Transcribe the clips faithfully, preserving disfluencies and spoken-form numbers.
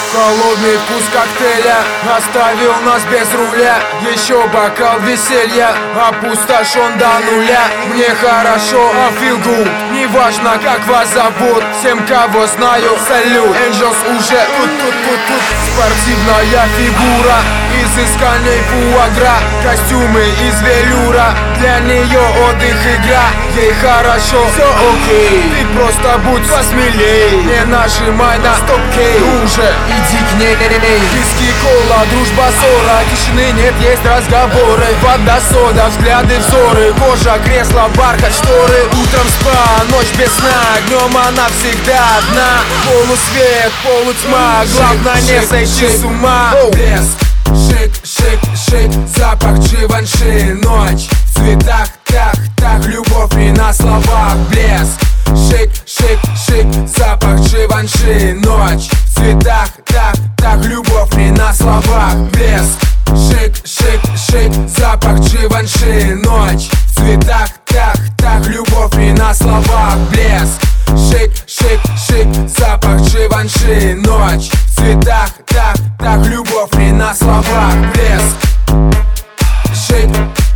Холодный вкус коктейля оставил нас без руля. Еще бокал веселья опустошен до нуля. Мне хорошо, I feel good. Неважно, как вас зовут, всем, кого знаю, салют. Angels уже тут, тут, тут, тут. Спортивная фигура, изысканный фуагра, костюмы из велюра, для нее отдых, игра. Ей хорошо, все окей, ты просто будь посмелей. Не нажимай на стоп-кей, уже иди к ней. Виски, кола, дружба, ссора, тишины нет, есть разговоры. Вода, сода, взгляды, взоры, кожа, кресло, бархат, шторы. Утром спа, ночь без сна, днем она всегда одна. Полусвет, полутьма, главное не сойти с ума. Блеск, шик, шик, шик, запах Givenchy. Ночь в цветах, так, так, любовь не на словах. Блеск, шик, шик, шик, запах Givenchy. Ночь в цветах, так, так, любовь не на словах. Блеск, шик, шик, шик, запах Givenchy. Ночь в цветах, так, так, любовь не на словах. Блеск, шик, шик, шик, запах Givenchy. Ночь в цветах, так, так, любовь не на словах. Блеск, шик,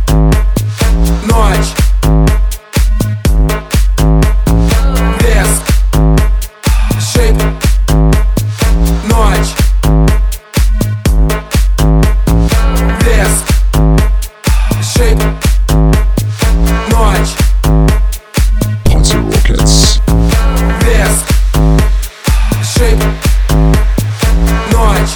ночь. Блеск, шик, ночь. Блеск, шик, ночь. Party Rockets. Блеск, шик, ночь.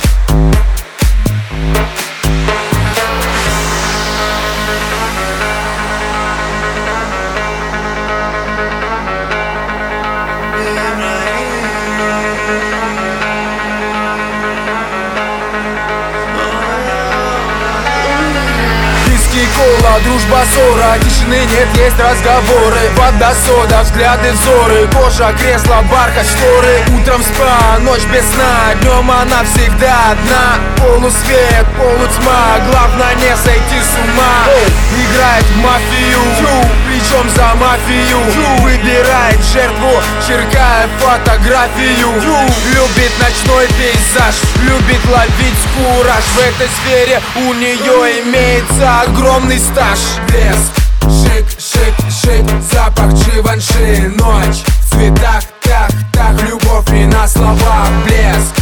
Виски, кола, дружба, ссора, тишины нет, есть разговоры. Вода, сода, взгляды, взоры, кожа, кресло, бархат, шторы. Утром спа, ночь без сна, днем она всегда одна. Полусвет, полутьма, главное не сойти с ума. Играет в мафию, причем за мафию. Выбирает жертву, черкая фотографию. Любит ночной пейзаж, любит ловить кураж. В этой сфере у нее имеется огромный стаж. Блеск, шик, шик, шик, запах Givenchy. Ночь в цветах, так, так, любовь не на словах. Блеск,